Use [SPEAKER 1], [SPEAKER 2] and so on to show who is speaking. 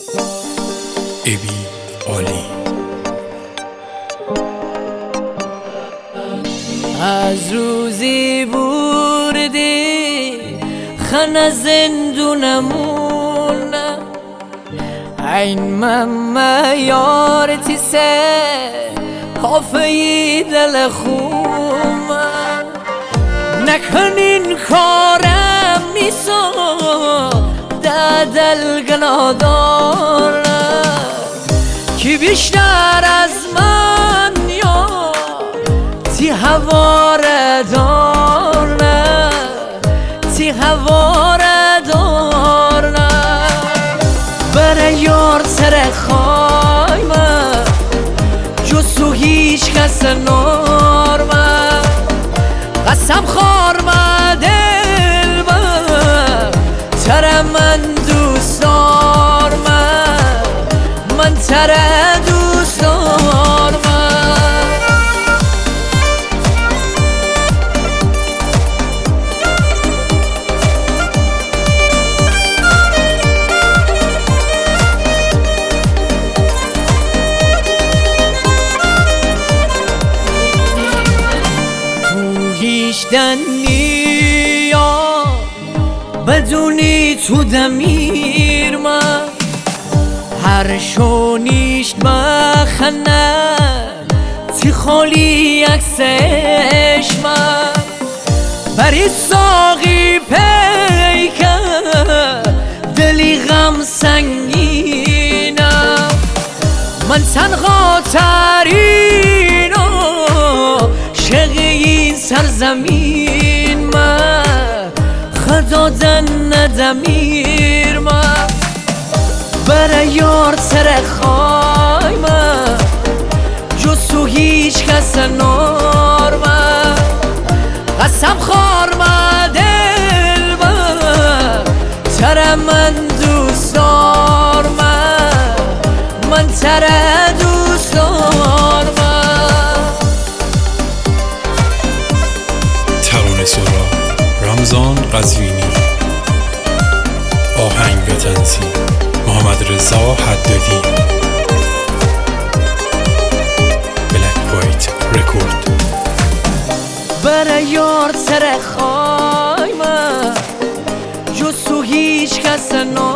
[SPEAKER 1] ابی عالی.
[SPEAKER 2] از روزی بردی خانه زندونمون این ممه یارتی سه کافهی دل خوم نکنین کارم نیسا ده دل گنادار کی بیشتر از من یا تی هواره دار نه تی هواره دار نه برای یار سر خایمه جسو هیچ کس نارمه قسم خارمه دل تره من دوست دارمه من تره دوست دارمه دنی یا بدونی تو دمیر من هر شونیشت بخنه تی خالی عکسش من بری ساقی پیکه دلی غم سنگینم من تنها ترینم شقی سرزمین من خدا دن ندمیر من برای یار سر خای من جسو هیچ کس نار من قسم خار من دل تره من دوست دار من تره دوست دار
[SPEAKER 1] ترانه سرا رمضان قزوینی، آهنگ و تنظیم محمد رضا حدادی، بلک وایت رکورد.
[SPEAKER 2] برای یار سر خای من جسو هیچ کس